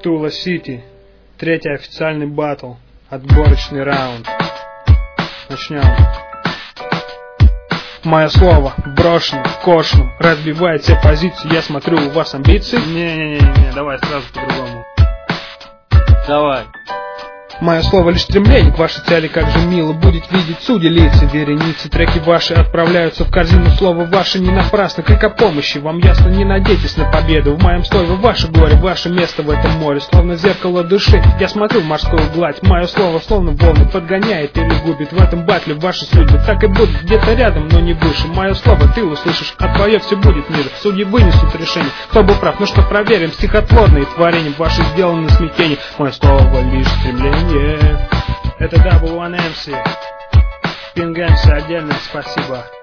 Тула Сити. Третий официальный баттл. Отборочный раунд. Начнем. Мое слово брошено, кошено, разбивает все позиции. Я смотрю, у вас амбиции. Не, давай сразу по-другому. Давай. Мое слово лишь стремление к вашей цели, как же мило будет видеть судьи лица, вереницы. Треки ваши отправляются в корзину, слово ваше не напрасно, крик о помощи. Вам ясно, не надейтесь на победу. В моем слове ваше горе, ваше место в этом море. Словно зеркало души, я смотрю в морскую гладь. Мое слово словно волны подгоняет или губит. В этом батле ваши судьбы так и будут где-то рядом, но не выше. Мое слово ты услышишь, а твое все будет ниже. Судьи вынесут решение, кто был прав, ну что проверим. Стихотворные творения ваши сделаны в смятении. Мое слово лишь стремление. Это W1MC. Ping MC, отдельное спасибо.